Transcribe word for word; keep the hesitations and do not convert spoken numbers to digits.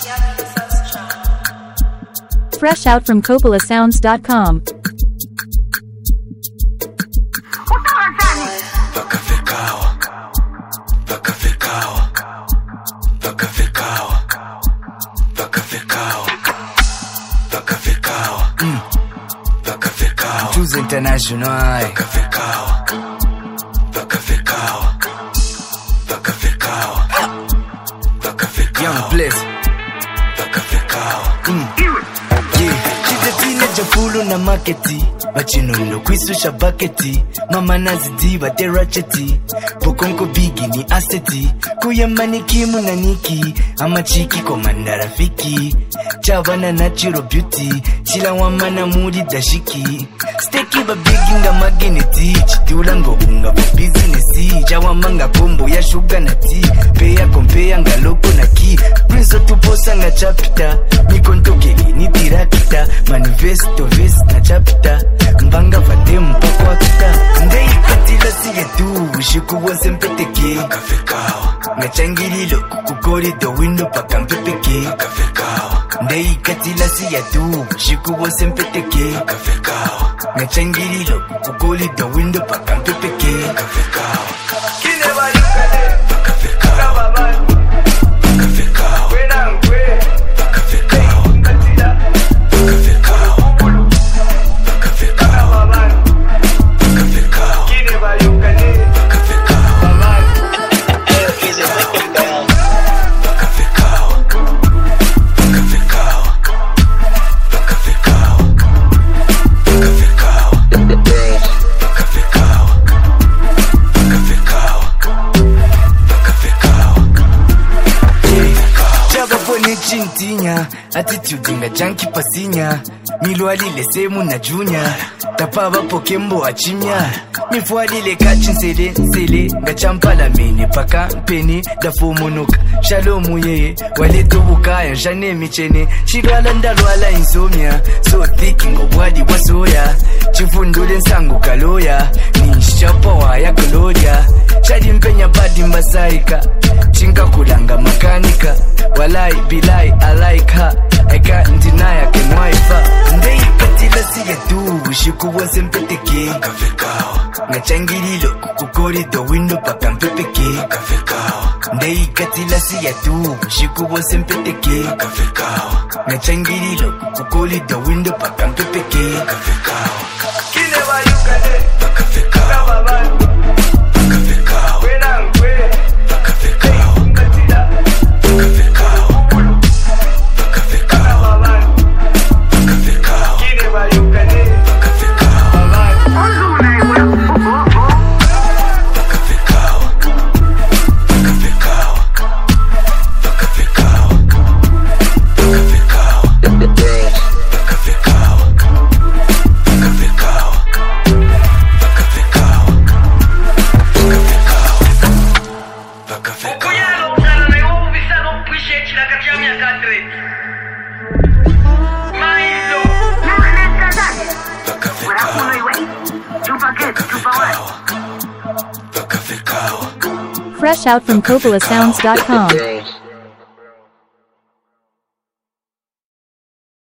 Fresh out from Coppola Sounds dot com. Choose International. Young Bliss. Mm. Yeah. She's a teenager full na marketi. Bachino kwisusha bucketi. Mama nazidi bate ratcheti. Pokonko bigi ni aseti. Kuyamani kimu na niki. Ama chiki komanda rafiki. Chavana natural beauty. Chila wamana mudi dashiki. Steki ba bigi nga mageneti. Chitula ngo unga ba business. Chawamanga kombo ya sugar na tea. Peya kompea nga loko na ki. Prince tuposa nga chapita. Mikontoke ni tirakita. Manifesto vest na chapita. Mbanga vate mpako akita. Ndei katila siye tu. Shiku wonse mpeteke. Ngachangililo kukukori do window paka mpepeke. Ndei katila siya tu. Shiku wonse mpeteke. Ngachangililo kukukori do window paka mpepeke. Kine bali kane. Kababani. Wenangwe. Katila. Chintinya, attitude nga janki pasinya. Milwali le semu na junior. Tapaba pokembo achimya. Mifuali le kachin sele sele. Nga champala mene paka pene. Da fomonoka shalomu ye. Wale tobuka ya jane michene. Shigala ndalwala insomnia. So thick ngo bwadi wasoya. Chifundule nsangu kaloya. Ni shapawa ya gloria. Shadi mpenya badi masaika. Chinka kulanga makanika. Walai bilai I like her. I can't deny I can wife her. Ndei katila siya tu. Shiku wonse mpeteke. Ngachangililo kukukori do window paka mpepeke. Ndei katila siya tu. Shiku wonse mpeteke. Ngachangililo kukukori do window paka mpepeke. Kine bayukane. Kababani. Fresh out from Coppola Sounds dot com.